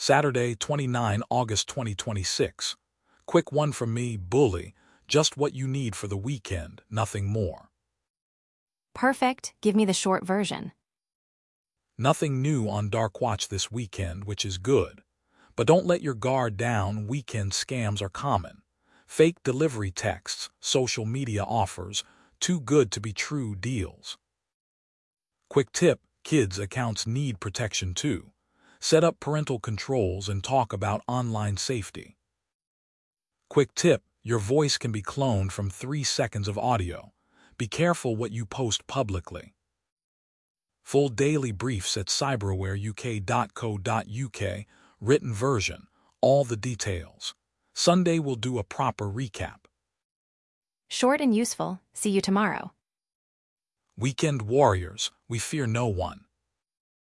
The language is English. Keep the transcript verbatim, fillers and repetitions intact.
Saturday, the twenty-ninth of August twenty twenty-six. Quick one from me, Bully. Just what you need for the weekend, nothing more. Perfect, give me the short version. Nothing new on Dark Watch this weekend, which is good. But don't let your guard down, weekend scams are common. Fake delivery texts, social media offers, too good to be true deals. Quick tip, kids' accounts need protection too. Set up parental controls and talk about online safety. Quick tip, your voice can be cloned from three seconds of audio. Be careful what you post publicly. Full daily briefs at cyberware U K dot co dot U K, written version, all the details. Sunday we'll do a proper recap. Short and useful, see you tomorrow. Weekend warriors, we fear no one.